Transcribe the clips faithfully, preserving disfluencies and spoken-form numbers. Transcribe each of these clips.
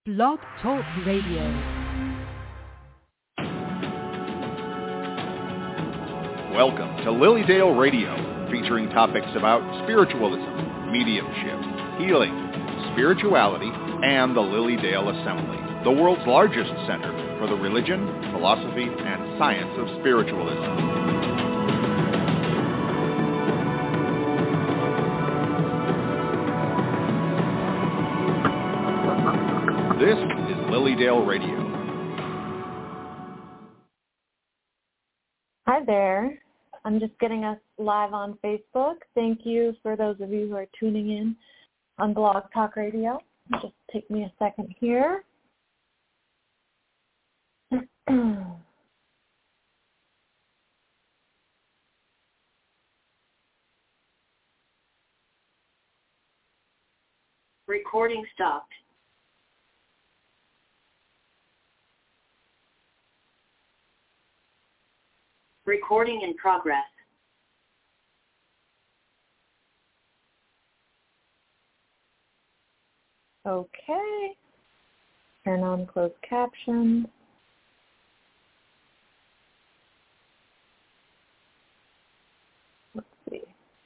Blog Talk Radio. Welcome to Lilydale Radio, featuring topics about spiritualism, mediumship, healing, spirituality, and the Lilydale Assembly, the world's largest center for the religion, philosophy, and science of spiritualism. This is Lilydale Radio. Hi there. I'm just getting us live on Facebook. Thank you for those of you who are tuning in on Blog Talk Radio. Just take me a second here. Recording stopped. Recording in progress. Okay. Turn on closed captions. Let's see.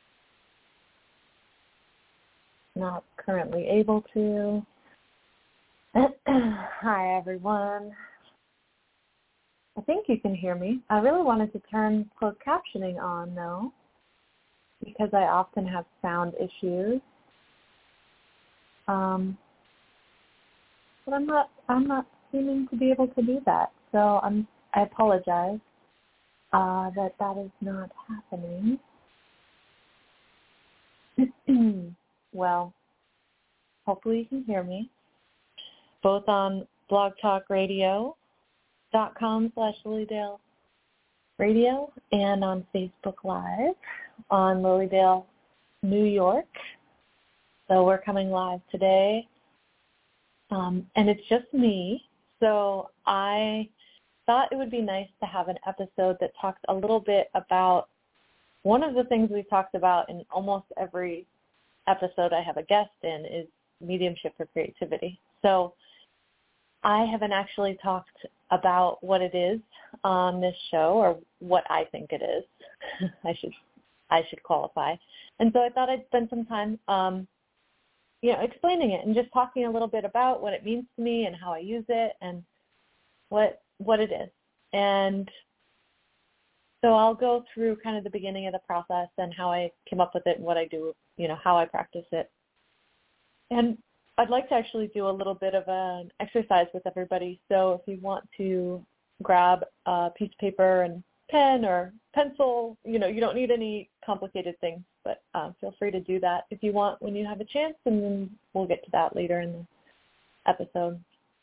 Not currently able to. Hi, everyone. I think you can hear me. I really wanted to turn closed captioning on, though, because I often have sound issues. Um, but I'm not. I'm not seeming to be able to do that. So I'm. I apologize uh, that that is not happening. Well, hopefully you can hear me, both on Blog Talk Radio. dot com slash Lilydale Radio and on Facebook Live on Lilydale, New York. So we're coming live today. Um, and it's just me. So I thought it would be nice to have an episode that talks a little bit about one of the things we talked about in almost every episode I have a guest in is mediumship for creativity. So I haven't actually talked about what it is on this show or what I think it is. I should I should qualify. And so I thought I'd spend some time um, you know, explaining it and just talking a little bit about what it means to me and how I use it and what what it is. And so I'll go through kind of the beginning of the process and how I came up with it and what I do, you know, how I practice it. And I'd like to actually do a little bit of an exercise with everybody. So if you want to grab a piece of paper and pen or pencil, you know, you don't need any complicated things, but uh, feel free to do that if you want when you have a chance, and then we'll get to that later in the episode.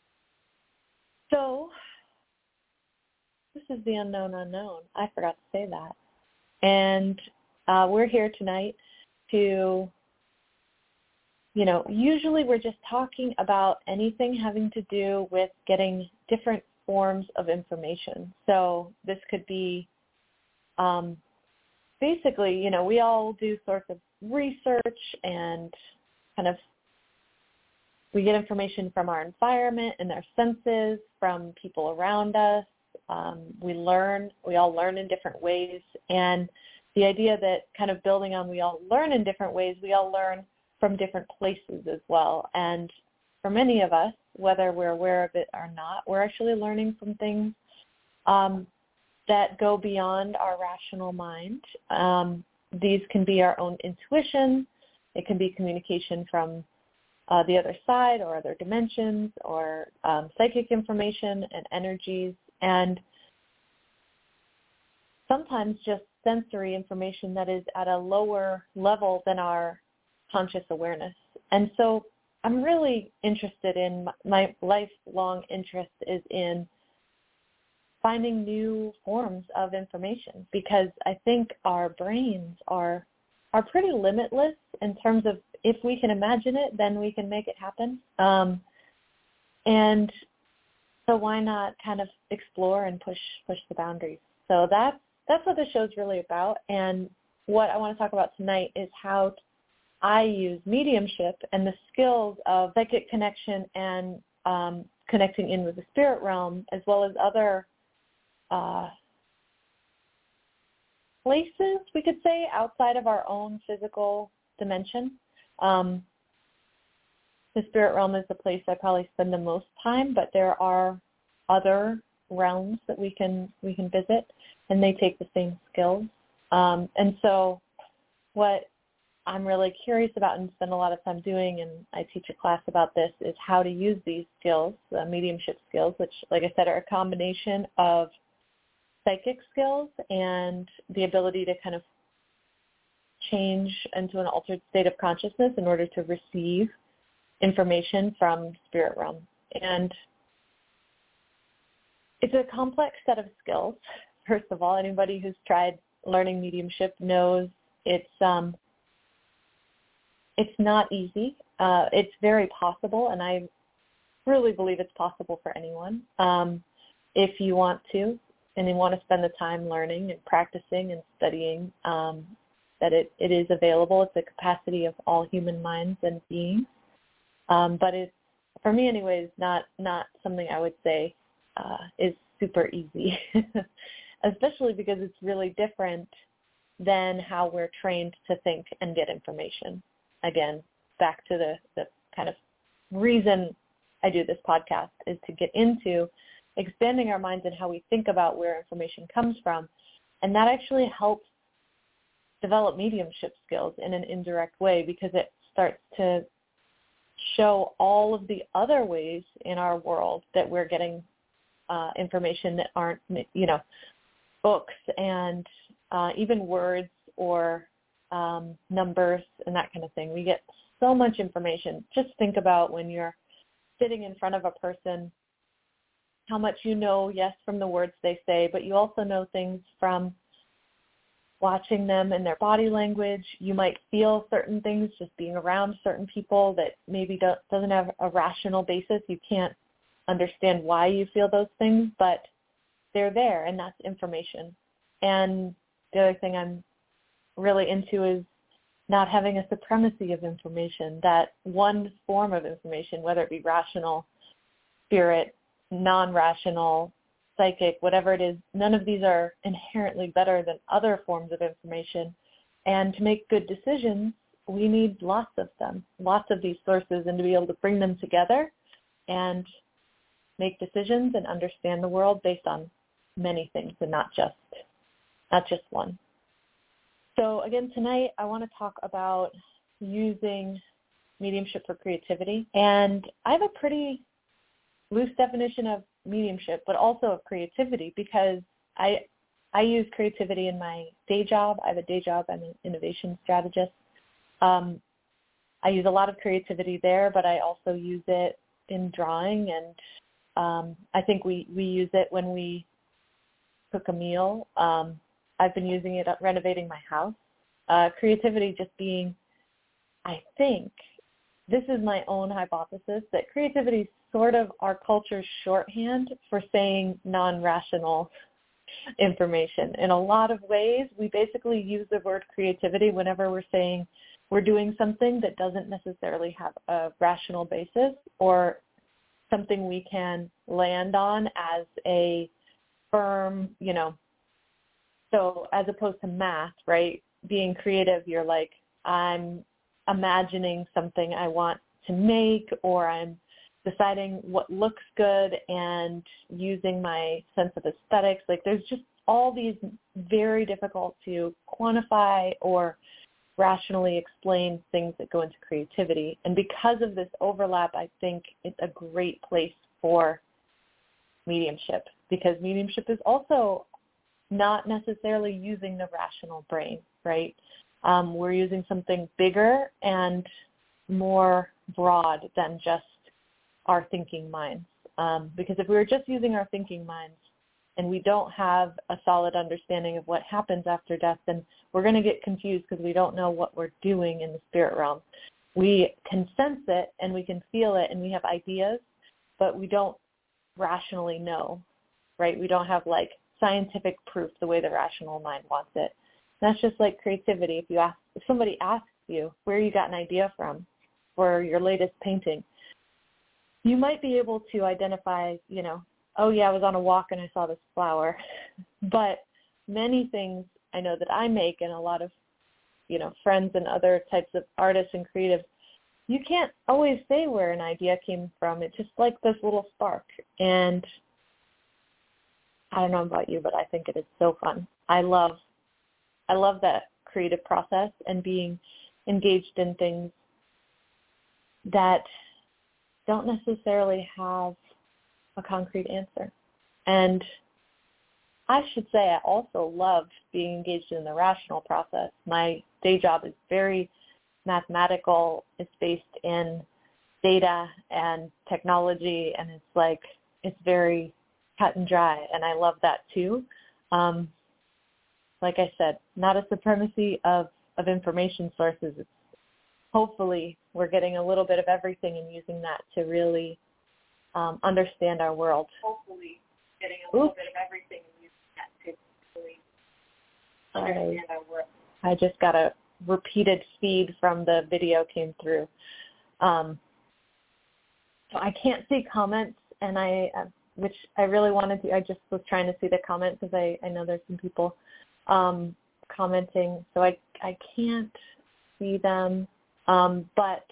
So this is the unknown unknown. I forgot to say that. And uh, we're here tonight to... You know, usually we're just talking about anything having to do with getting different forms of information. So this could be um, basically, you know, we all do sorts of research and kind of we get information from our environment and our senses, from people around us. Um, we learn, we all learn in different ways. And the idea that kind of building on we all learn in different ways, we all learn from different places as well. And for many of us, whether we're aware of it or not, we're actually learning from things um, that go beyond our rational mind. Um, these can be our own intuition. It can be communication from uh, the other side or other dimensions or um, psychic information and energies, and sometimes just sensory information that is at a lower level than our conscious awareness. And so I'm really interested in, my lifelong interest is in finding new forms of information, because I think our brains are are pretty limitless in terms of if we can imagine it, then we can make it happen. Um, and so why not kind of explore and push push the boundaries? So that's that's what the show's really about. And what I want to talk about tonight is how I use mediumship and the skills of psychic connection and um, connecting in with the spirit realm, as well as other uh, places, we could say, outside of our own physical dimension. Um, the spirit realm is the place I probably spend the most time, but there are other realms that we can we can visit, and they take the same skills. Um, and so what I'm really curious about and spend a lot of time doing, and I teach a class about this, is how to use these skills, the mediumship skills, which, like I said, are a combination of psychic skills and the ability to kind of change into an altered state of consciousness in order to receive information from spirit realm. And it's a complex set of skills. First of all, anybody who's tried learning mediumship knows it's um, it's not easy. Uh, it's very possible, and I really believe it's possible for anyone um, if you want to, and you want to spend the time learning and practicing and studying, um, that it, it is available. It's the capacity of all human minds and beings. Um, but it's, for me anyways, not, not something I would say uh, is super easy, especially because it's really different than how we're trained to think and get information. Again, back to the, the kind of reason I do this podcast is to get into expanding our minds and how we think about where information comes from. And that actually helps develop mediumship skills in an indirect way, because it starts to show all of the other ways in our world that we're getting uh, information that aren't, you know, books and uh, even words or um, numbers and that kind of thing. We get so much information. Just think about when you're sitting in front of a person, how much you know, yes, from the words they say, but you also know things from watching them and their body language. You might feel certain things just being around certain people that maybe don't, doesn't have a rational basis. You can't understand why you feel those things, but they're there, and that's information. And the other thing I'm really into is not having a supremacy of information, that one form of information, whether it be rational, spirit, non-rational, psychic, whatever it is, none of these are inherently better than other forms of information. And to make good decisions, we need lots of them, lots of these sources, and to be able to bring them together and make decisions and understand the world based on many things and not just not just one. So again, tonight I want to talk about using mediumship for creativity. And I have a pretty loose definition of mediumship, but also of creativity, because I I use creativity in my day job. I have a day job. I'm an innovation strategist. Um, I use a lot of creativity there, but I also use it in drawing, and um, I think we, we use it when we cook a meal. Um, I've been using it at renovating my house. Uh, creativity just being, I think, this is my own hypothesis, that creativity is sort of our culture's shorthand for saying non-rational information. In a lot of ways, we basically use the word creativity whenever we're saying we're doing something that doesn't necessarily have a rational basis or something we can land on as a firm, you know. So as opposed to math, right, being creative, you're like, I'm imagining something I want to make, or I'm deciding what looks good and using my sense of aesthetics. Like, there's just all these very difficult to quantify or rationally explain things that go into creativity. And because of this overlap, I think it's a great place for mediumship, because mediumship is also not necessarily using the rational brain, right? Um, we're using something bigger and more broad than just our thinking minds. Um, because if we were just using our thinking minds and we don't have a solid understanding of what happens after death, then we're going to get confused because we don't know what we're doing in the spirit realm. We can sense it and we can feel it and we have ideas, but we don't rationally know, right? We don't have like scientific proof the way the rational mind wants it. And that's just like creativity. If you ask, if somebody asks you where you got an idea from for your latest painting, you might be able to identify, you know, oh yeah, I was on a walk and I saw this flower. But many things I know that I make, and a lot of, you know, friends and other types of artists and creatives, you can't always say where an idea came from. It's just like this little spark. And I don't know about you, but I think it is so fun. I love, I love that creative process and being engaged in things that don't necessarily have a concrete answer. And I should say I also love being engaged in the rational process. My day job is very mathematical. It's based in data and technology, and it's like, it's very cut and dry, and I love that too. Um, like I said, not a supremacy of, of information sources. It's hopefully we're getting a little bit of everything and using that to really um, understand our world. Hopefully getting a little Oops. bit of everything and using that to really understand I, our world. I just got a repeated feed from the video came through. Um, so I can't see comments, and I, uh, which I really wanted to, I just was trying to see the comments because I, I know there's some people um, commenting, so I, I can't see them. Um, but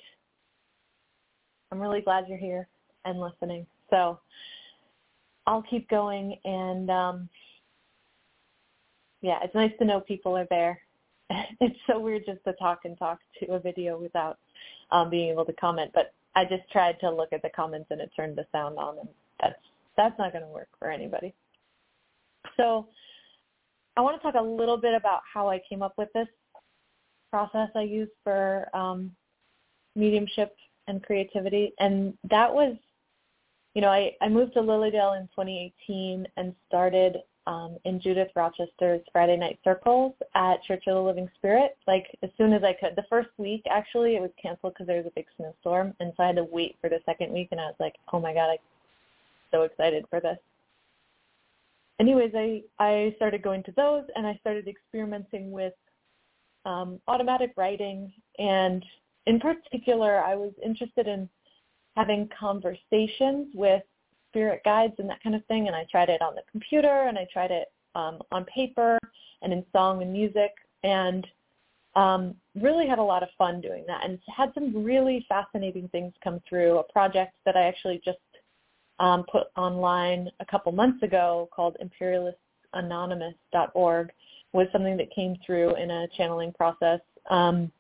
I'm really glad you're here and listening. So I'll keep going, and um, yeah, it's nice to know people are there. It's so weird just to talk and talk to a video without um, being able to comment, but I just tried to look at the comments and it turned the sound on, and that's that's not going to work for anybody. So I want to talk a little bit about how I came up with this process I use for um, mediumship and creativity. And that was, you know, I, I moved to Lilydale in twenty eighteen and started um, in Judith Rochester's Friday Night Circles at Church of the Living Spirit, like as soon as I could. The first week, actually, it was canceled because there was a big snowstorm, and so I had to wait for the second week, and I was like, oh my God, I'm so excited for this. Anyways, I, I started going to those, and I started experimenting with um, automatic writing, and in particular, I was interested in having conversations with spirit guides and that kind of thing, and I tried it on the computer, and I tried it um, on paper and in song and music, and um, really had a lot of fun doing that, and had some really fascinating things come through. A project that I actually just um, put online a couple months ago called imperialist anonymous dot org was something that came through in a channeling process. Um,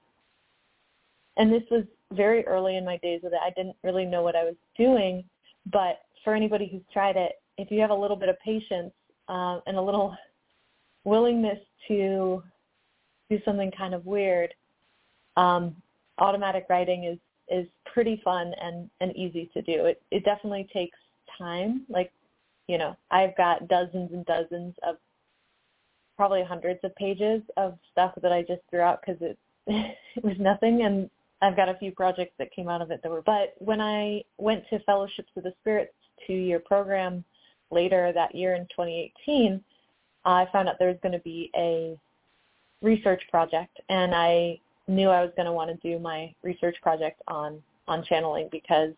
and this was very early in my days with it. I didn't really know what I was doing, but for anybody who's tried it, if you have a little bit of patience uh, and a little willingness to do something kind of weird, um, automatic writing is, is pretty fun and, and easy to do. It, it definitely takes time. Like, you know, I've got dozens and dozens of probably hundreds of pages of stuff that I just threw out because it, it was nothing, and I've got a few projects that came out of it that were, but when I went to Fellowships of the Spirits two-year program later that year in twenty eighteen, I found out there was going to be a research project, and I knew I was going to want to do my research project on, on channeling because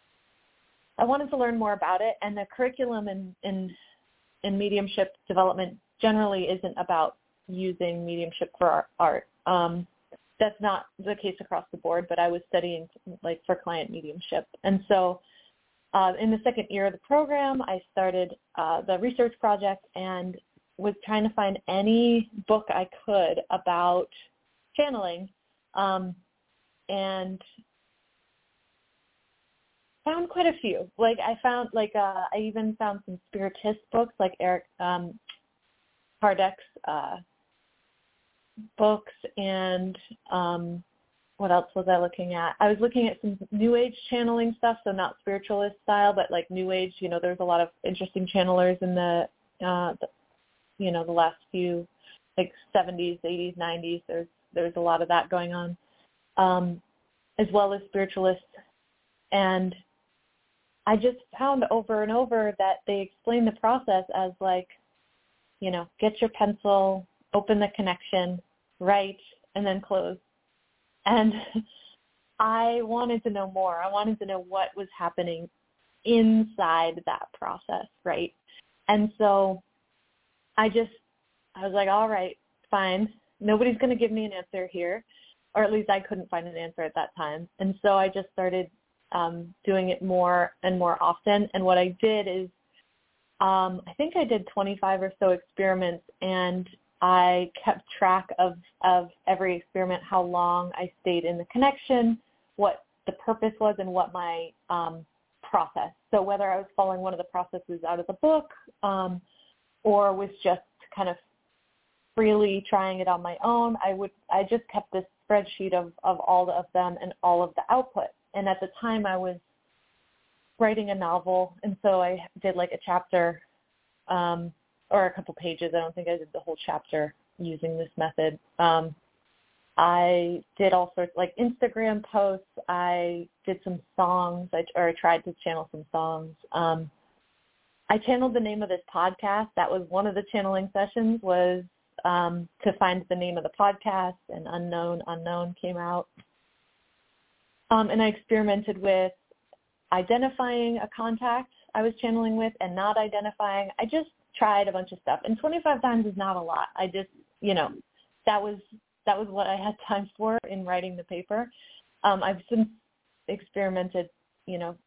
I wanted to learn more about it, and the curriculum in, in, in mediumship development generally isn't about using mediumship for art. Um, that's not the case across the board, but I was studying like for client mediumship. And so uh, in the second year of the program, I started uh, the research project and was trying to find any book I could about channeling, um, and found quite a few. Like I found, like uh, I even found some spiritist books, like Eric um, Kardec's uh, books, and um, what else was I looking at? I was looking at some New Age channeling stuff, so not spiritualist style, but like New Age. You know, there's a lot of interesting channelers in the, uh, the you know, the last few, like seventies, eighties, nineties. There's there's a lot of that going on, um, as well as spiritualists. And I just found over and over that they explain the process as like, you know, get your pencil, open the connection, write, and then close. And I wanted to know more. I wanted to know what was happening inside that process, right? And so I just, I was like, all right, fine. Nobody's going to give me an answer here, or at least I couldn't find an answer at that time. And so I just started um, doing it more and more often. And what I did is, um, I think I did twenty-five or so experiments, and I kept track of, of every experiment, how long I stayed in the connection, what the purpose was, and what my um, process. So whether I was following one of the processes out of the book um, or was just kind of freely trying it on my own, I would I just kept this spreadsheet of, of all of them and all of the output. And at the time I was writing a novel, and so I did like a chapter um, or a couple pages. I don't think I did the whole chapter using this method. Um, I did all sorts, like Instagram posts. I did some songs, I, or I tried to channel some songs. Um, I channeled the name of this podcast. That was one of the channeling sessions, was um, to find the name of the podcast, and Unknown Unknown came out. Um, and I experimented with identifying a contact I was channeling with and not identifying. I just tried a bunch of stuff. And twenty-five times is not a lot. I just, you know, that was that was what I had time for in writing the paper. Um, I've since experimented, you know,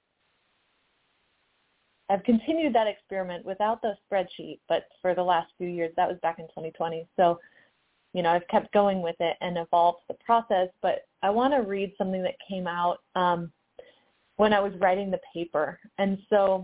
I've continued that experiment without the spreadsheet, but for the last few years, that was back in twenty twenty. So, you know, I've kept going with it and evolved the process, but I want to read something that came out um, when I was writing the paper. And so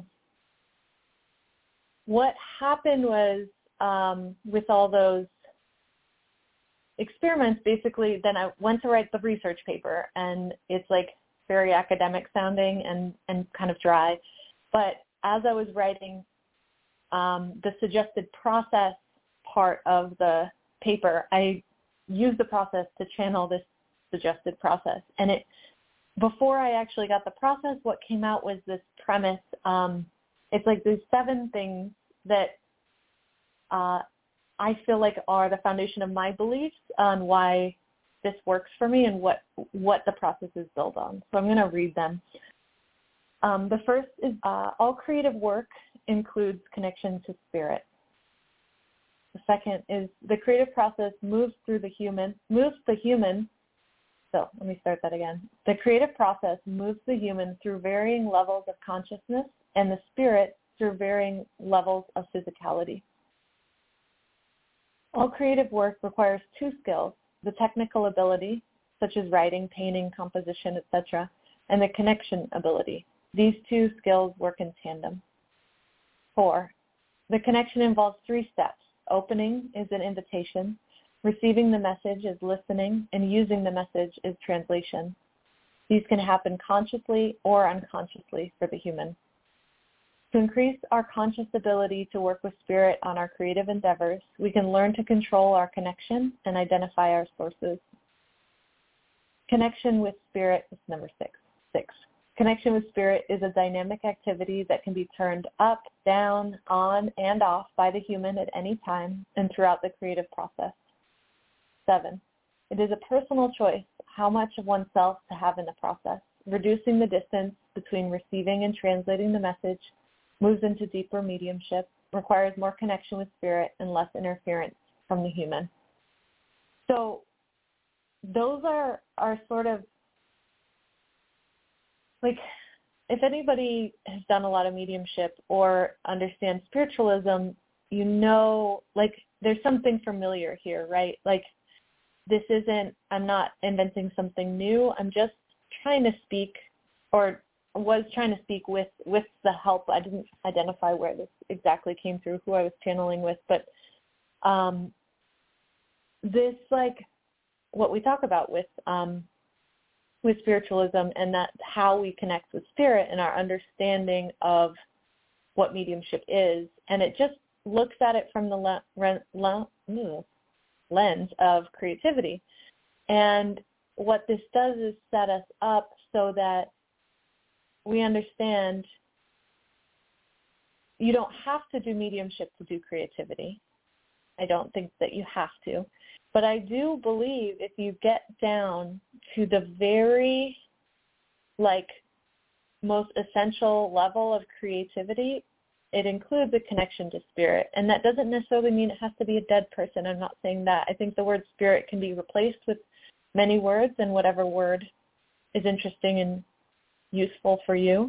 what happened was um, with all those experiments, basically, then I went to write the research paper, and it's like very academic sounding and, and kind of dry. But as I was writing um, the suggested process part of the paper, I used the process to channel this suggested process. And it, before I actually got the process, what came out was this premise. Um, it's like there's seven things that uh, I feel like are the foundation of my beliefs on why this works for me and what what the process is built on. So I'm going to read them. Um, the first is uh, all creative work includes connection to spirit. The second is the creative process moves through the human, moves the human. So let me start that again. The creative process moves the human through varying levels of consciousness and the spirit through varying levels of physicality. All creative work requires two skills, the technical ability, such as writing, painting, composition, et cetera, and the connection ability. These two skills work in tandem. Four, the connection involves three steps. Opening is an invitation, receiving the message is listening, and using the message is translation. These can happen consciously or unconsciously for the human. To increase our conscious ability to work with spirit on our creative endeavors, we can learn to control our connection and identify our sources. Connection with spirit is number six. Six. Connection with spirit is a dynamic activity that can be turned up, down, on, and off by the human at any time and throughout the creative process. Seven. It is a personal choice how much of oneself to have in the process. Reducing the distance between receiving and translating the message moves into deeper mediumship, requires more connection with spirit and less interference from the human. So those are, are sort of like, if anybody has done a lot of mediumship or understands spiritualism, you know, like there's something familiar here, right? Like this isn't, I'm not inventing something new. I'm just trying to speak or was trying to speak with, with the help. I didn't identify where this exactly came through, who I was channeling with, but um, this, like what we talk about with um, with spiritualism and that how we connect with spirit and our understanding of what mediumship is. And it just looks at it from the le- re- le- lens of creativity. And what this does is set us up so that we understand you don't have to do mediumship to do creativity. I don't think that you have to. But I do believe if you get down to the very, like, most essential level of creativity, it includes a connection to spirit. And that doesn't necessarily mean it has to be a dead person. I'm not saying that. I think the word spirit can be replaced with many words, and whatever word is interesting and useful for you.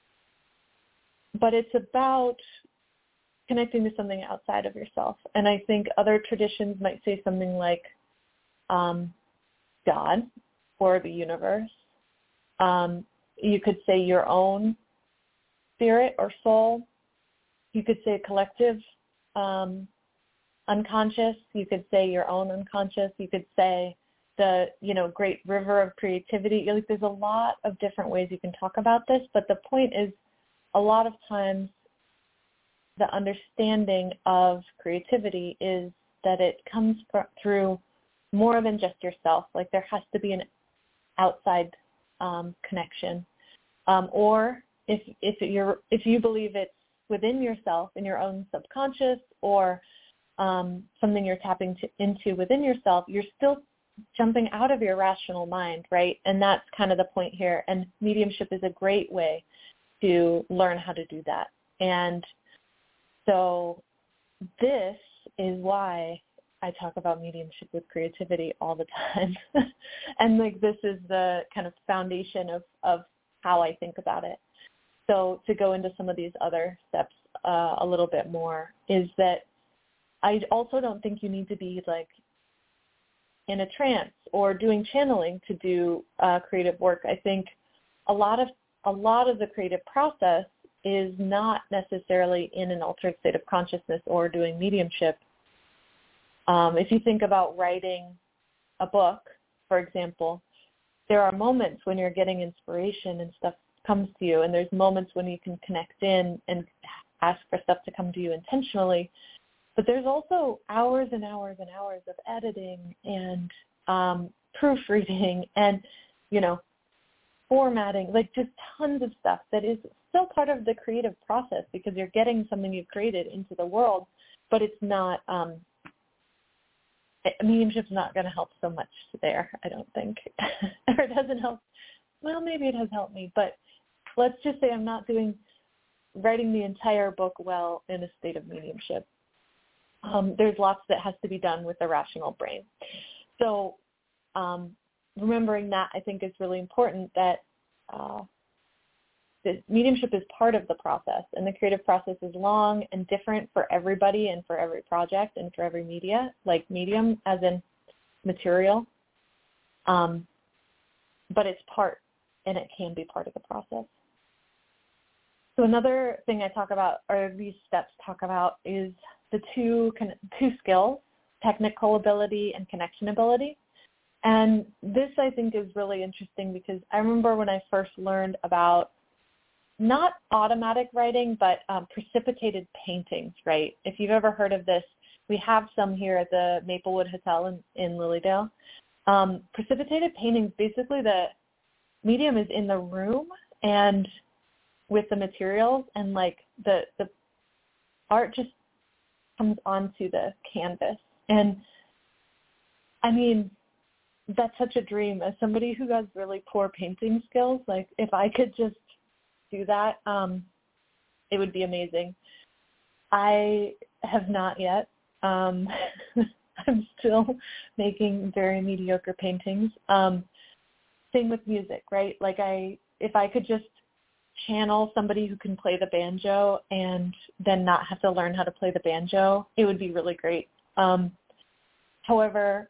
But it's about connecting to something outside of yourself. And I think other traditions might say something like um, God or the universe. Um, you could say your own spirit or soul. You could say collective um, unconscious. You could say your own unconscious. You could say the, you know, great river of creativity. Like, there's a lot of different ways you can talk about this, but the point is, a lot of times the understanding of creativity is that it comes fr- through more than just yourself. Like, there has to be an outside um, connection. Um, or if if you're if you believe it's within yourself, in your own subconscious, or um, something you're tapping to, into within yourself, you're still jumping out of your rational mind, right? And that's kind of the point here. And mediumship is a great way to learn how to do that. And so this is why I talk about mediumship with creativity all the time. And like, this is the kind of foundation of, of how I think about it. So to go into some of these other steps uh, a little bit more is that I also don't think you need to be like in a trance or doing channeling to do uh, creative work. I think a lot of a lot of the creative process is not necessarily in an altered state of consciousness or doing mediumship. Um, if you think about writing a book, for example, there are moments when you're getting inspiration and stuff comes to you, and there's moments when you can connect in and ask for stuff to come to you intentionally. But there's also hours and hours and hours of editing and um, proofreading and, you know, formatting, like just tons of stuff that is still part of the creative process, because you're getting something you've created into the world, but it's not, um, mediumship's not going to help so much there, I don't think. Or it doesn't help. Well, maybe it has helped me, but let's just say I'm not doing, writing the entire book well in a state of mediumship. Um, there's lots that has to be done with the rational brain. So um, remembering that, I think, is really important, that uh, the mediumship is part of the process, and the creative process is long and different for everybody and for every project and for every media, like medium as in material. Um, but it's part, and it can be part of the process. So another thing I talk about, or these steps talk about, is the two two skills, technical ability and connection ability. And this, I think, is really interesting, because I remember when I first learned about not automatic writing, but um, precipitated paintings, right? If you've ever heard of this, we have some here at the Maplewood Hotel in, in Lilydale. Um, precipitated paintings, basically the medium is in the room and with the materials, and like the, the art just comes onto the canvas. And I mean, that's such a dream. As somebody who has really poor painting skills, like if I could just do that, um, it would be amazing. I have not yet. Um, I'm still making very mediocre paintings. Um, same with music, right? Like I, if I could just channel somebody who can play the banjo and then not have to learn how to play the banjo, it would be really great. Um, however,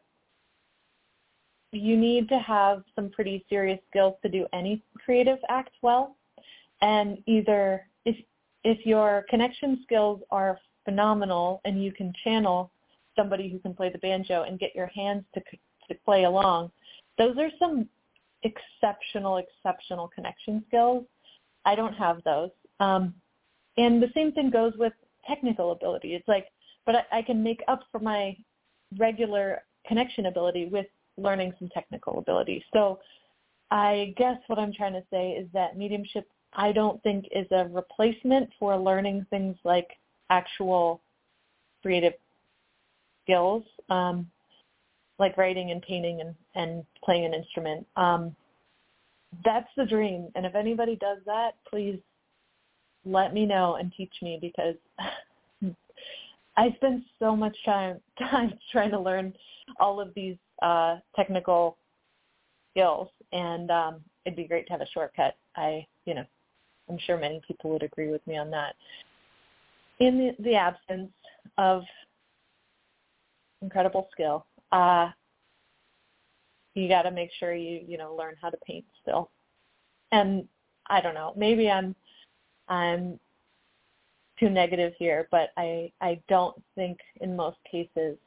you need to have some pretty serious skills to do any creative act well. And either if if your connection skills are phenomenal and you can channel somebody who can play the banjo and get your hands to to play along, those are some exceptional, exceptional connection skills. I don't have those. Um, and the same thing goes with technical ability. It's like, but I, I can make up for my regular connection ability with learning some technical ability. So I guess what I'm trying to say is that mediumship, I don't think, is a replacement for learning things like actual creative skills, um, like writing and painting and, and playing an instrument. Um, that's the dream. And if anybody does that, please let me know and teach me, because I spend so much time, time trying to learn all of these uh, technical skills, and um, it'd be great to have a shortcut. I, you know, I'm sure many people would agree with me on that. In the, the absence of incredible skill, uh, you got to make sure you, you know, learn how to paint still. And I don't know, maybe I'm, I'm too negative here, but I, I don't think in most cases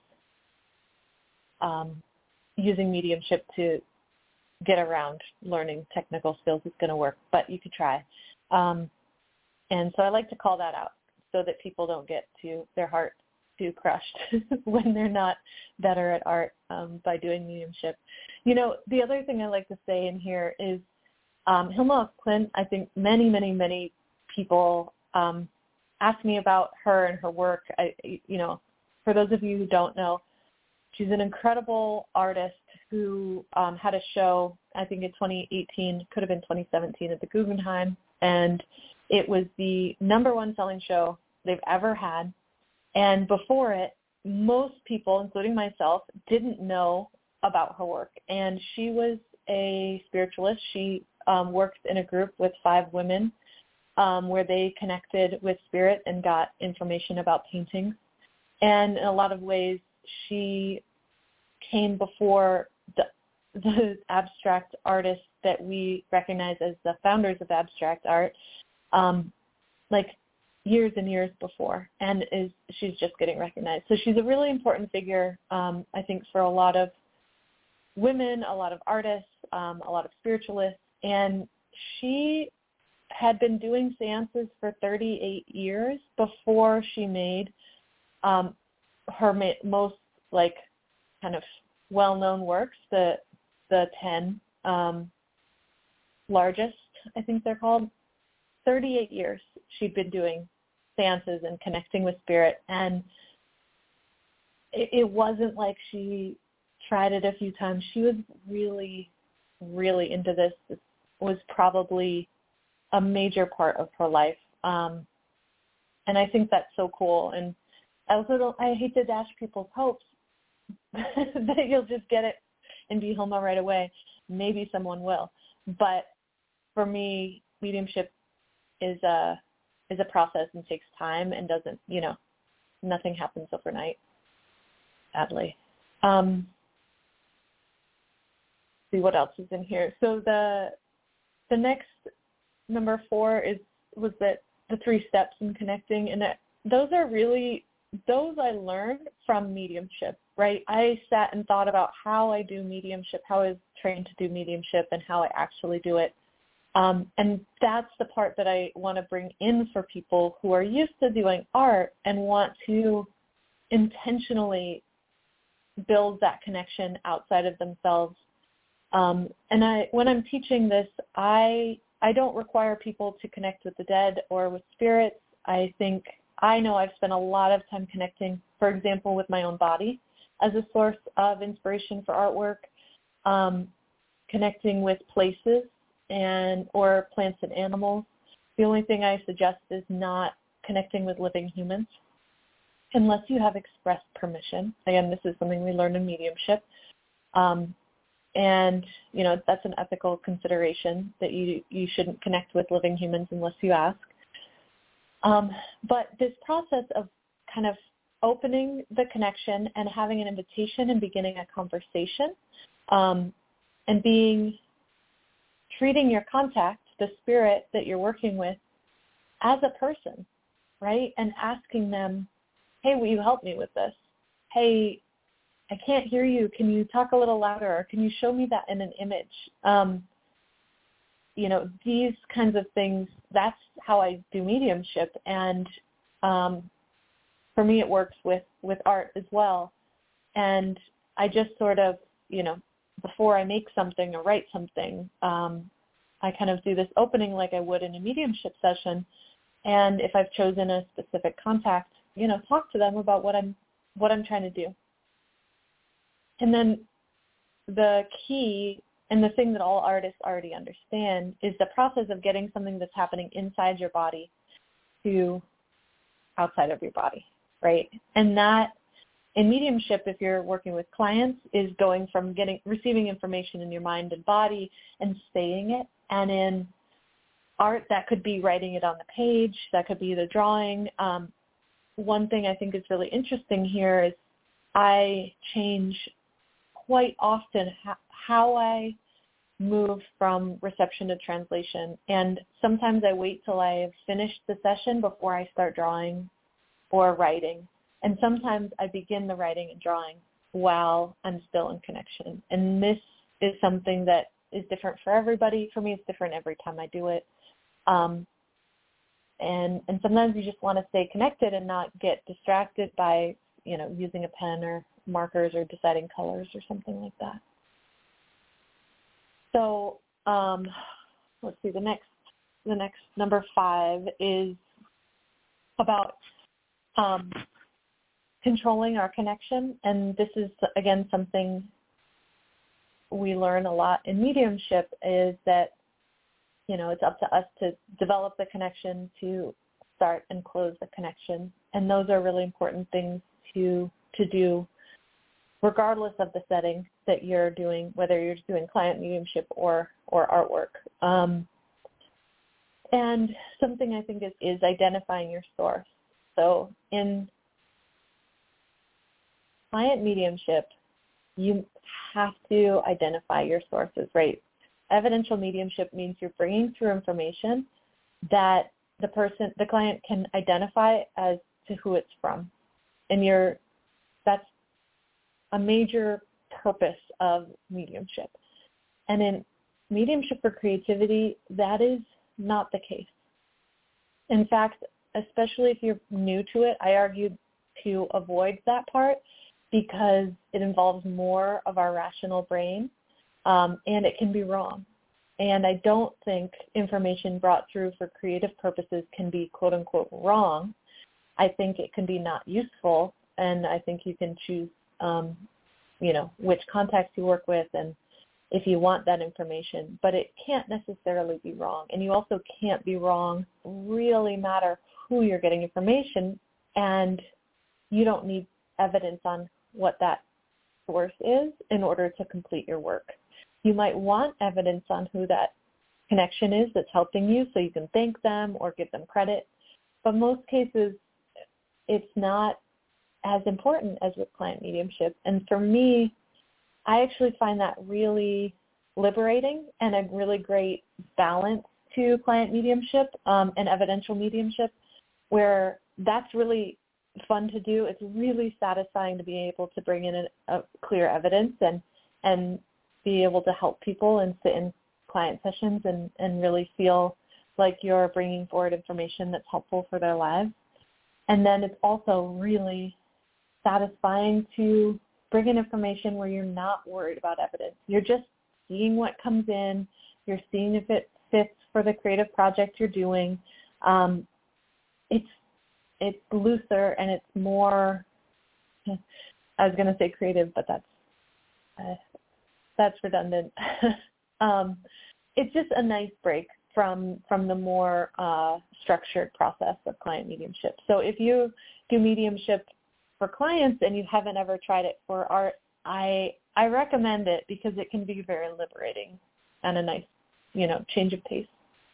um, using mediumship to get around learning technical skills is going to work, but you could try. Um, and so I like to call that out so that people don't get to their heart too crushed when they're not better at art um, by doing mediumship. You know, the other thing I like to say in here is um, Hilma af Klint, I think many, many, many people um, ask me about her and her work. I, you know, for those of you who don't know, she's an incredible artist who um, had a show, I think in twenty eighteen, could have been twenty seventeen, at the Guggenheim, and it was the number one selling show they've ever had. And before it, most people, including myself, didn't know about her work. And she was a spiritualist. She um, worked in a group with five women um, where they connected with spirit and got information about paintings. And in a lot of ways, she came before the, the abstract artists that we recognize as the founders of abstract art, um, like years and years before, and is she's just getting recognized. So she's a really important figure, um, I think, for a lot of women, a lot of artists, um, a lot of spiritualists, and she had been doing seances for thirty-eight years before she made um, her ma- most, like, kind of well-known works, the the ten um, largest, I think they're called. thirty-eight years she'd been doing seances and connecting with spirit, and it, it wasn't like she tried it a few times. She was really, really into this. This was probably a major part of her life, um, and I think that's so cool. And I also don't, I hate to dash people's hopes that you'll just get it and be Hilma right away. Maybe someone will, but for me, mediumship is a is a process and takes time and doesn't, you know, nothing happens overnight, sadly. Um, see what else is in here. So the the next number four is was that the three steps in connecting, and that, those are really those I learned from mediumship, right? I sat and thought about how I do mediumship, how I was trained to do mediumship, and how I actually do it. Um, and that's the part that I want to bring in for people who are used to doing art and want to intentionally build that connection outside of themselves. Um, and I, when I'm teaching this, I I don't require people to connect with the dead or with spirits. I think I know I've spent a lot of time connecting, for example, with my own body as a source of inspiration for artwork, um, connecting with places and or plants and animals. The only thing I suggest is not connecting with living humans unless you have expressed permission. Again, this is something we learn in mediumship. Um, and, you know, that's an ethical consideration that you, you shouldn't connect with living humans unless you ask. Um, but this process of kind of opening the connection and having an invitation and beginning a conversation um, and being treating your contact, the spirit that you're working with, as a person, right? And asking them, hey, will you help me with this? Hey, I can't hear you. Can you talk a little louder? Or can you show me that in an image? Um, you know, these kinds of things, that's how I do mediumship. And um, for me, it works with, with art as well. And I just sort of, you know, before I make something or write something, um, I kind of do this opening like I would in a mediumship session. And if I've chosen a specific contact, you know, talk to them about what I'm what I'm trying to do. And then the key and the thing that all artists already understand is the process of getting something that's happening inside your body to outside of your body, right? And that in mediumship, if you're working with clients, is going from getting receiving information in your mind and body and saying it. And in art, that could be writing it on the page. That could be the drawing. Um, one thing I think is really interesting here is I change quite often how, how I move from reception to translation. And sometimes I wait till I've finished the session before I start drawing or writing. And sometimes I begin the writing and drawing while I'm still in connection. And this is something that is different for everybody. For me, it's different every time I do it. Um, and and sometimes you just want to stay connected and not get distracted by, you know, using a pen or markers or deciding colors or something like that. So um, let's see, the next the next number five is about um, controlling our connection. And this is, again, something we learn a lot in mediumship is that, you know, it's up to us to develop the connection, to start and close the connection. And those are really important things to to do regardless of the setting that you're doing, whether you're doing client mediumship or, or artwork. Um, and something I think is, is identifying your source. So in client mediumship, you have to identify your sources, right? Evidential mediumship means you're bringing through information that the person, the client can identify as to who it's from. And you're, that's a major purpose of mediumship. And in mediumship for creativity, that is not the case. In fact, especially if you're new to it, I argue to avoid that part because it involves more of our rational brain, um, and it can be wrong. And I don't think information brought through for creative purposes can be quote-unquote wrong. I think it can be not useful, and I think you can choose, um, you know, which contacts you work with and if you want that information. But it can't necessarily be wrong. And you also can't be wrong really matter who you're getting information, and you don't need evidence on what that source is in order to complete your work. You might want evidence on who that connection is that's helping you so you can thank them or give them credit. But most cases, it's not as important as with client mediumship. And for me, I actually find that really liberating and a really great balance to client mediumship um, and evidential mediumship, where that's really fun to do. It's really satisfying to be able to bring in a, a clear evidence and and be able to help people and sit in client sessions and, and really feel like you're bringing forward information that's helpful for their lives. And then it's also really satisfying to bring in information where you're not worried about evidence. You're just seeing what comes in. You're seeing if it fits for the creative project you're doing. Um, it's it's looser and it's more, I was going to say creative, but that's uh, that's redundant. um, it's just a nice break from from the more uh, structured process of client mediumship. So if you do mediumship for clients and you haven't ever tried it for art, I I recommend it because it can be very liberating and a nice, you know, change of pace.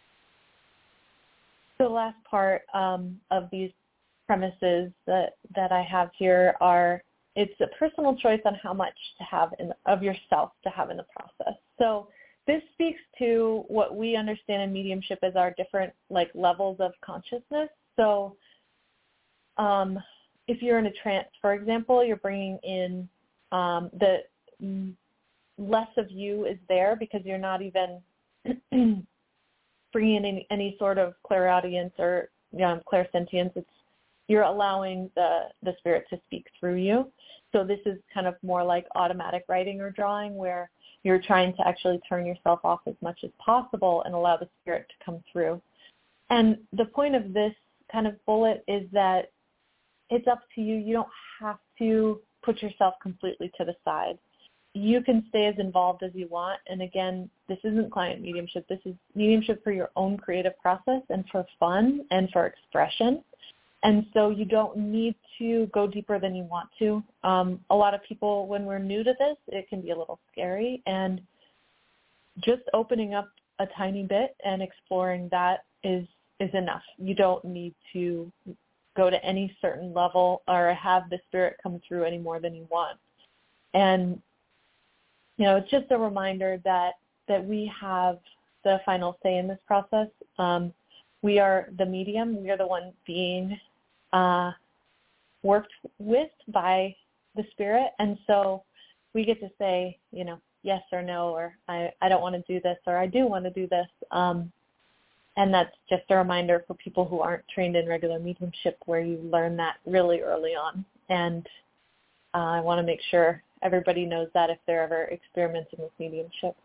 The last part um, of these premises that, that I have here are, it's a personal choice on how much to have in, of yourself to have in the process. So this speaks to what we understand in mediumship as our different like levels of consciousness. So um, if you're in a trance, for example, you're bringing in um, the less of you is there because you're not even bringing in any, any sort of clairaudience or you know, clairsentience. It's you're allowing the, the spirit to speak through you. So this is kind of more like automatic writing or drawing where you're trying to actually turn yourself off as much as possible and allow the spirit to come through. And the point of this kind of bullet is that it's up to you. You don't have to put yourself completely to the side. you can stay as involved as you want. And again, this isn't client mediumship. This is mediumship for your own creative process and for fun and for expression. And so you don't need to go deeper than you want to. Um, a lot of people, when we're new to this, it can be a little scary. And just opening up a tiny bit and exploring that is is enough. You don't need to go to any certain level or have the spirit come through any more than you want. And, you know, it's just a reminder that, that we have the final say in this process. Um, we are the medium. We are the one being uh, worked with by the spirit. And so we get to say, you know, yes or no, or I, I don't want to do this, or I do want to do this. Um, and that's just a reminder for people who aren't trained in regular mediumship, where you learn that really early on. And uh, I want to make sure everybody knows that if they're ever experimenting with mediumship.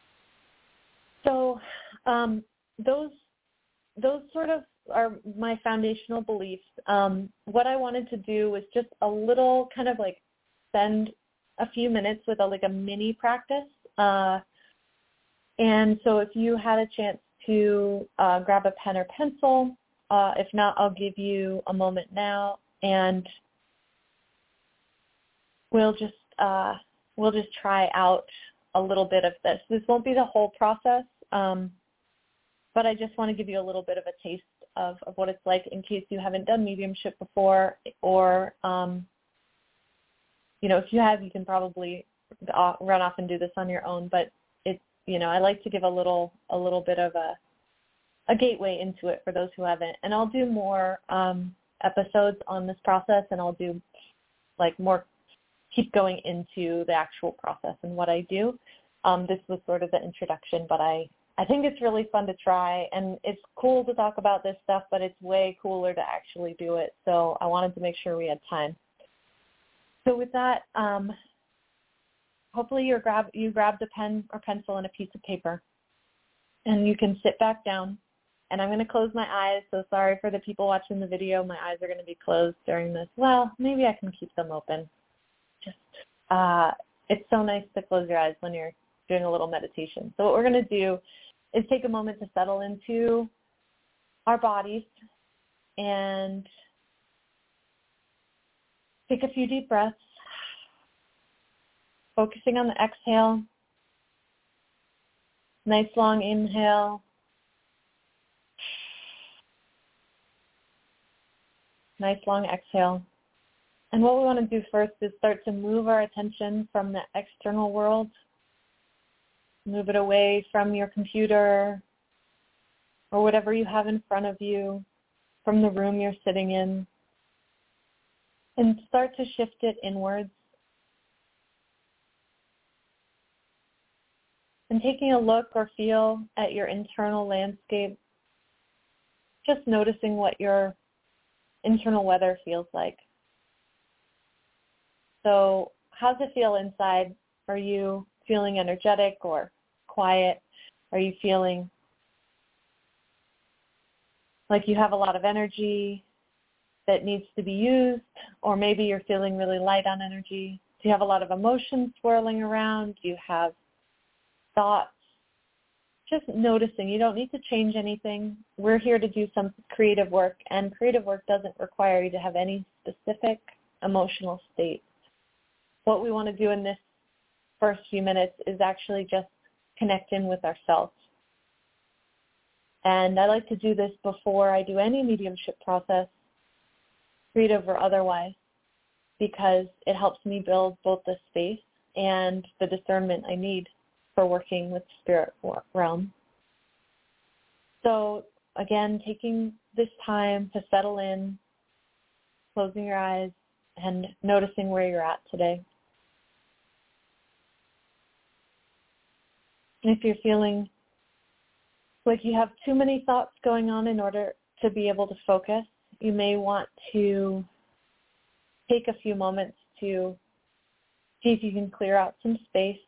So um, those those sort of are my foundational beliefs. Um, what I wanted to do was just a little kind of like spend a few minutes with a like a mini practice. Uh, and so if you had a chance to uh, grab a pen or pencil, uh, if not, I'll give you a moment now, and we'll just uh, we'll just try out a little bit of this. This won't be the whole process, um, but I just want to give you a little bit of a taste of, of what it's like in case you haven't done mediumship before, or um, you know, if you have, you can probably run off and do this on your own. But it's, you know, I like to give a little a little bit of a a gateway into it for those who haven't. And I'll do more um, episodes on this process, and I'll do like more, keep going into the actual process and what I do. Um, this was sort of the introduction, but I, I think it's really fun to try, and it's cool to talk about this stuff, but it's way cooler to actually do it. So I wanted to make sure we had time. So with that, um, hopefully you're grab, you grabbed a pen or pencil and a piece of paper, and you can sit back down. And I'm going to close my eyes, so sorry for the people watching the video. My eyes are going to be closed during this. Well, maybe I can keep them open. Just, uh, it's so nice to close your eyes when you're doing a little meditation. So what we're going to do is take a moment to settle into our bodies and take a few deep breaths, focusing on the exhale. Nice long inhale. Nice long exhale. And what we want to do first is start to move our attention from the external world. Move it away from your computer or whatever you have in front of you, from the room you're sitting in, and start to shift it inwards. And taking a look or feel at your internal landscape, just noticing what your internal weather feels like. So how's it feel inside? Are you feeling energetic or quiet? Are you feeling like you have a lot of energy that needs to be used? Or maybe you're feeling really light on energy. Do you have a lot of emotions swirling around? Do you have thoughts? Just noticing. You don't need to change anything. We're here to do some creative work, and creative work doesn't require you to have any specific emotional state. What we want to do in this first few minutes is actually just connect in with ourselves. And I like to do this before I do any mediumship process, creative or otherwise, because it helps me build both the space and the discernment I need for working with the spirit realm. So again, taking this time to settle in, closing your eyes, and noticing where you're at today. And if you're feeling like you have too many thoughts going on in order to be able to focus, you may want to take a few moments to see if you can clear out some space.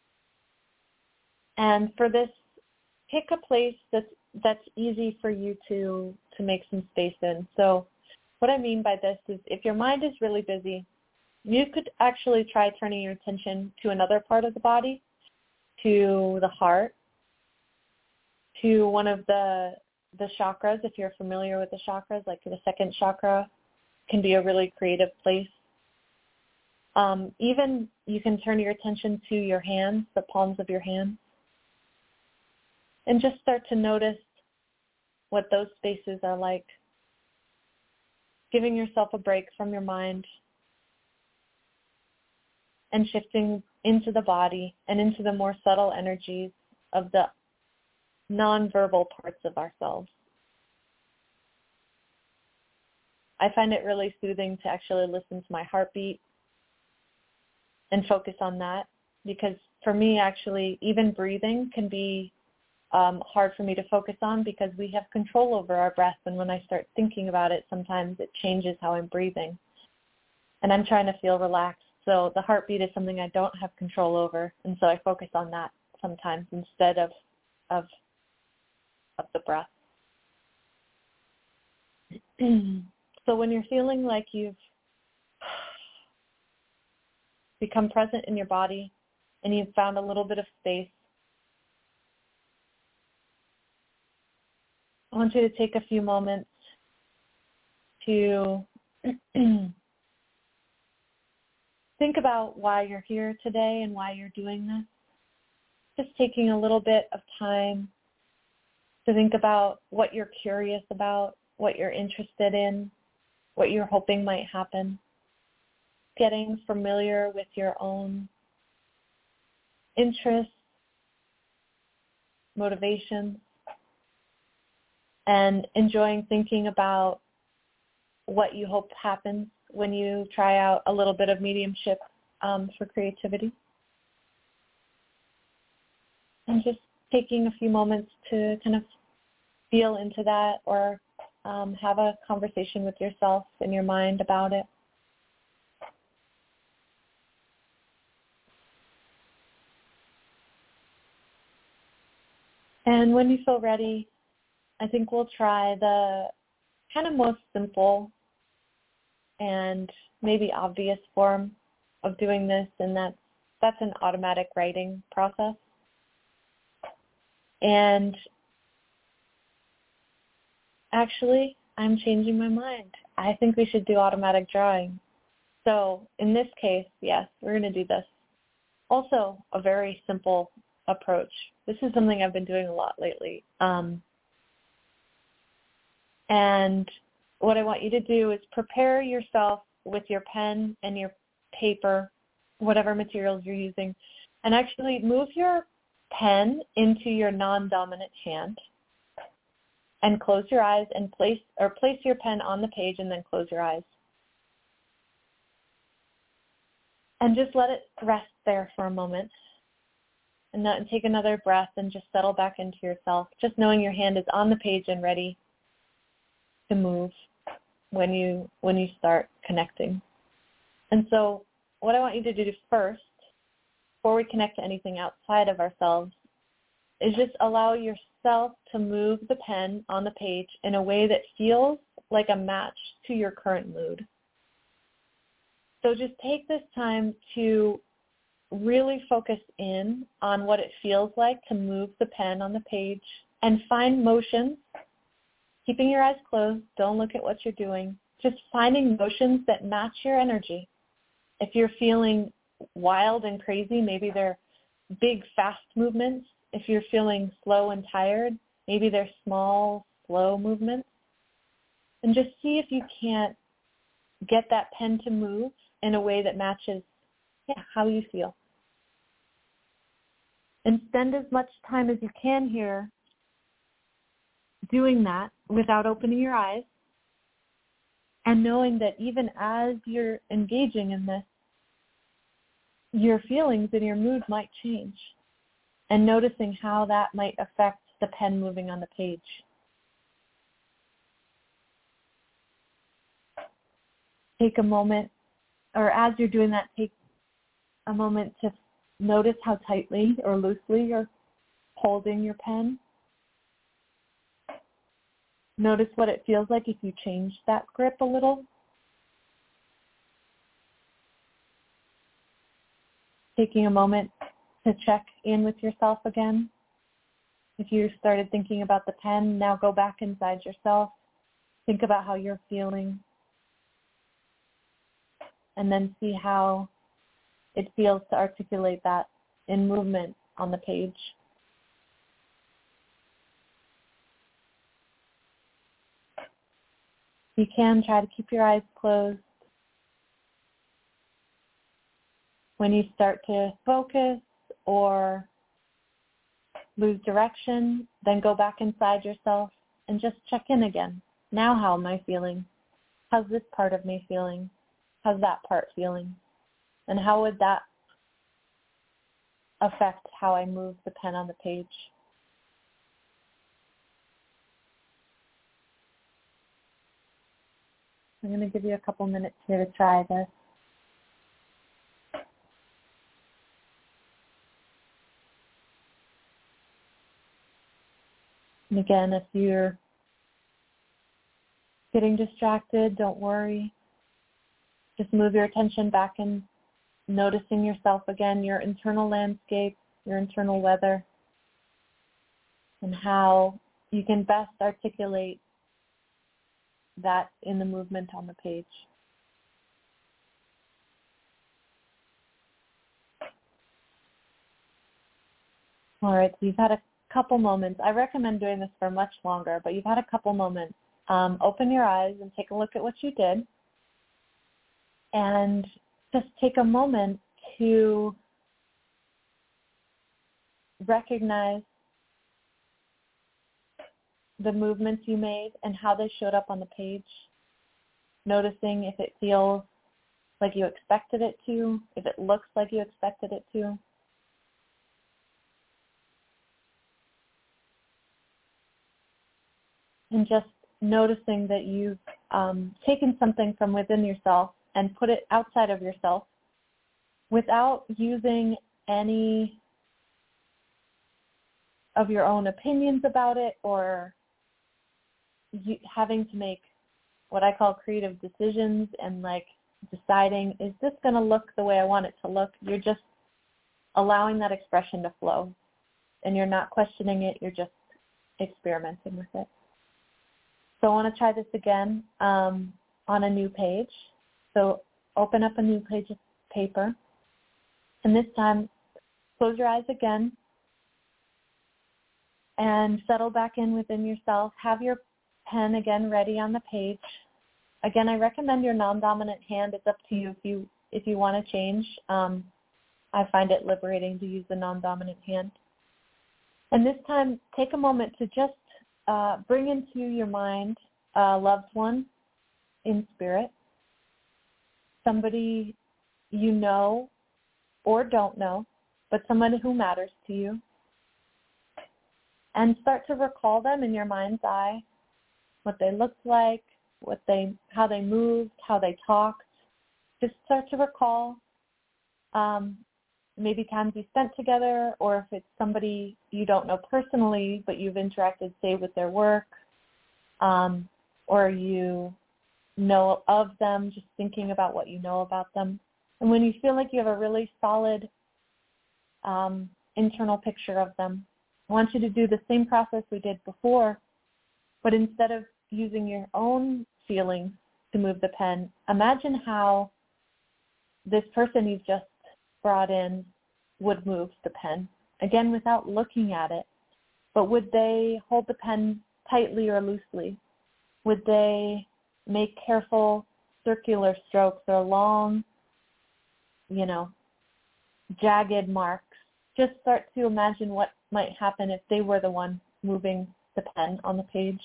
And for this, pick a place that's that's easy for you to, to make some space in. So what I mean by this is if your mind is really busy, you could actually try turning your attention to another part of the body, to the heart, to one of the the chakras. If you're familiar with the chakras, like the second chakra can be a really creative place. Um, even you can turn your attention to your hands, the palms of your hands, and just start to notice what those spaces are like. Giving yourself a break from your mind and shifting into the body and into the more subtle energies of the nonverbal parts of ourselves. I find it really soothing to actually listen to my heartbeat and focus on that, because for me, actually, even breathing can be um, hard for me to focus on because we have control over our breath, and when I start thinking about it, sometimes it changes how I'm breathing. And I'm trying to feel relaxed, so the heartbeat is something I don't have control over, and so I focus on that sometimes instead of of, of the breath. So when you're feeling like you've become present in your body and you've found a little bit of space, I want you to take a few moments to think about why you're here today and why you're doing this. Just taking a little bit of time to think about what you're curious about, what you're interested in, what you're hoping might happen. Getting familiar with your own interests, motivations, and enjoying thinking about what you hope happens when you try out a little bit of mediumship um, for creativity. And just taking a few moments to kind of feel into that, or um, have a conversation with yourself in your mind about it. And when you feel ready, I think we'll try the kind of most simple and maybe obvious form of doing this, and that's, that's an automatic writing process. And actually, I'm changing my mind. I think we should do automatic drawing. So in this case, yes, we're going to do this. Also, a very simple approach. This is something I've been doing a lot lately. Um, and what I want you to do is prepare yourself with your pen and your paper, whatever materials you're using, and actually move your pen into your non-dominant hand and close your eyes and place or place your pen on the page and then close your eyes. And just let it rest there for a moment. And then take another breath and just settle back into yourself, just knowing your hand is on the page and ready to move when you when you start connecting. And so what I want you to do first, before we connect to anything outside of ourselves, is just allow yourself to move the pen on the page in a way that feels like a match to your current mood. So just take this time to really focus in on what it feels like to move the pen on the page and find motions, keeping your eyes closed, don't look at what you're doing, just finding motions that match your energy. If you're feeling wild and crazy, maybe they're big, fast movements. If you're feeling slow and tired, maybe they're small, slow movements. And just see if you can't get that pen to move in a way that matches yeah, how you feel. And spend as much time as you can here doing that without opening your eyes, and knowing that even as you're engaging in this, your feelings and your mood might change, and noticing how that might affect the pen moving on the page. Take a moment, or as you're doing that, take a moment to notice how tightly or loosely you're holding your pen. Notice what it feels like if you change that grip a little. taking a moment to check in with yourself again. If you started thinking about the pen, now go back inside yourself. Think about how you're feeling. And then see how it feels to articulate that in movement on the page. You can try to keep your eyes closed. When you start to focus or lose direction, then go back inside yourself and just check in again. Now how am I feeling? How's this part of me feeling? How's that part feeling? And how would that affect how I move the pen on the page? I'm going to give you a couple minutes here to try this. And again, if you're getting distracted, don't worry. Just move your attention back in noticing yourself again, your internal landscape, your internal weather, and how you can best articulate that in the movement on the page. All right, so you've had a couple moments. I recommend doing this for much longer, but you've had a couple moments. Um, open your eyes and take a look at what you did. And just take a moment to recognize the movements you made and how they showed up on the page. Noticing if it feels like you expected it to, if it looks like you expected it to. And just noticing that you've um, taken something from within yourself and put it outside of yourself without using any of your own opinions about it or you having to make what I call creative decisions and like deciding, is this going to look the way I want it to look? You're just allowing that expression to flow, and you're not questioning it. You're just experimenting with it. So I want to try this again um, on a new page. So open up a new page of paper, and this time close your eyes again and settle back in within yourself. Have your pen again ready on the page. Again, I recommend your non-dominant hand. It's up to you if you if you want to change. Um, I find it liberating to use the non-dominant hand. And this time, take a moment to just uh, bring into your mind a loved one in spirit, somebody you know or don't know, but someone who matters to you. And start to recall them in your mind's eye, what they looked like, what they, how they moved, how they talked. Just start to recall um, maybe times you spent together, or if it's somebody you don't know personally, but you've interacted, say, with their work, um, or you know of them, just thinking about what you know about them. And when you feel like you have a really solid um, internal picture of them, I want you to do the same process we did before, but instead of using your own feelings to move the pen, imagine how this person you've just brought in would move the pen. Again, without looking at it, but would they hold the pen tightly or loosely? Would they make careful circular strokes or long, you know, jagged marks? Just start to imagine what might happen if they were the one moving the pen on the page.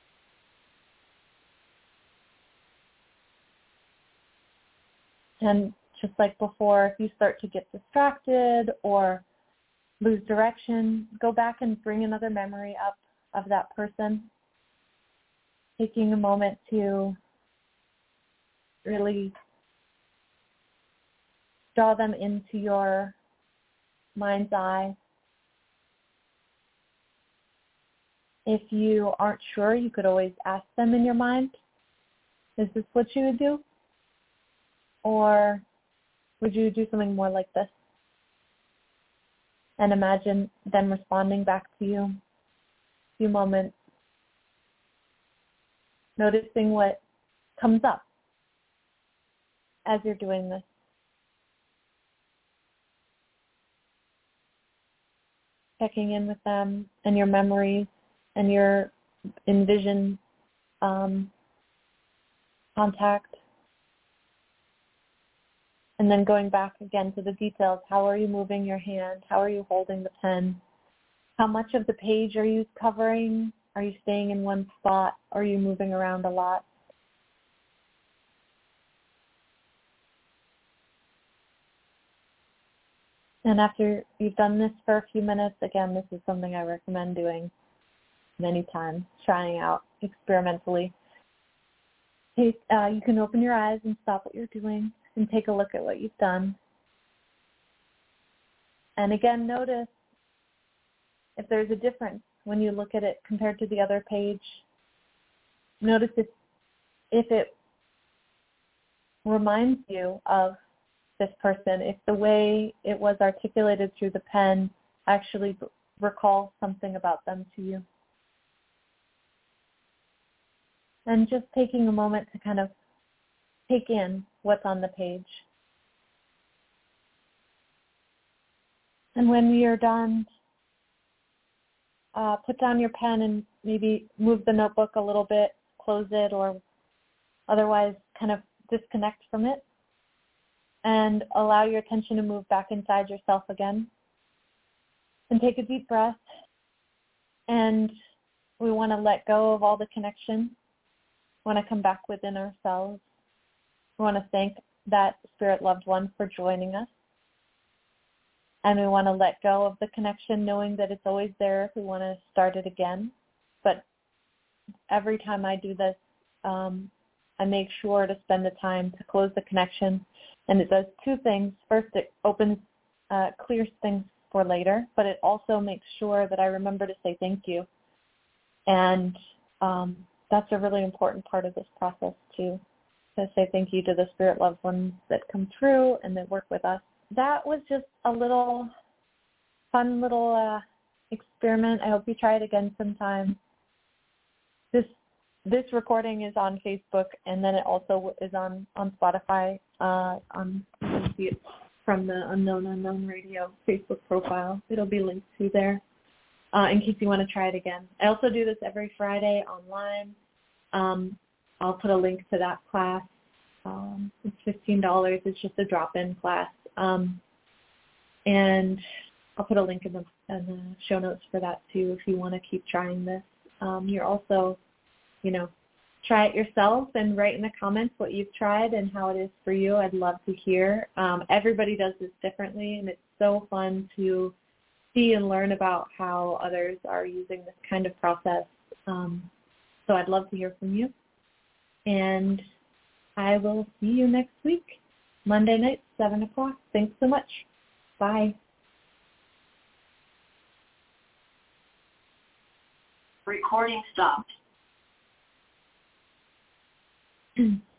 And just like before, if you start to get distracted or lose direction, go back and bring another memory up of that person, taking a moment to really draw them into your mind's eye. If you aren't sure, you could always ask them in your mind, is this what you would do? Or would you do something more like this? and imagine them responding back to you. A few moments, noticing what comes up as you're doing this. Checking in with them and your memories and your envision um, contact. And then going back again to the details. How are you moving your hand? How are you holding the pen? How much of the page are you covering? Are you staying in one spot? Are you moving around a lot? And after you've done this for a few minutes, again, this is something I recommend doing many times, trying out experimentally. Take, uh, you can open your eyes and stop what you're doing and take a look at what you've done. And again, notice if there's a difference when you look at it compared to the other page. Notice if, if it reminds you of this person, if the way it was articulated through the pen actually recalls something about them to you. And just taking a moment to kind of take in what's on the page. And when you're done, uh, put down your pen and maybe move the notebook a little bit, close it, or otherwise kind of disconnect from it. And allow your attention to move back inside yourself again. And take a deep breath. And we want to let go of all the connection. We want to come back within ourselves. We want to thank that spirit loved one for joining us. And we want to let go of the connection, knowing that it's always there if we want to start it again. But every time I do this, um, I make sure to spend the time to close the connection. And it does two things. First, it opens, uh, clears things for later, but it also makes sure that I remember to say thank you. And um, that's a really important part of this process too, to say thank you to the spirit loved ones that come through and that work with us. That was just a little fun little uh, experiment. I hope you try it again sometime. This This recording is on Facebook, and then it also is on, on Spotify. Uh, on, you can see it from the Unknown Unknown Radio Facebook profile. It'll be linked to there uh, in case you want to try it again. I also do this every Friday online. Um, I'll put a link to that class. Um, it's fifteen dollars. It's just a drop-in class. Um, and I'll put a link in the, in the show notes for that, too, if you want to keep trying this. Um, you're also... you know, try it yourself and write in the comments what you've tried and how it is for you. I'd love to hear. Um, everybody does this differently, and it's so fun to see and learn about how others are using this kind of process. Um, so I'd love to hear from you. And I will see you next week, Monday night, seven o'clock. Thanks so much. Bye. Recording stopped. Mm.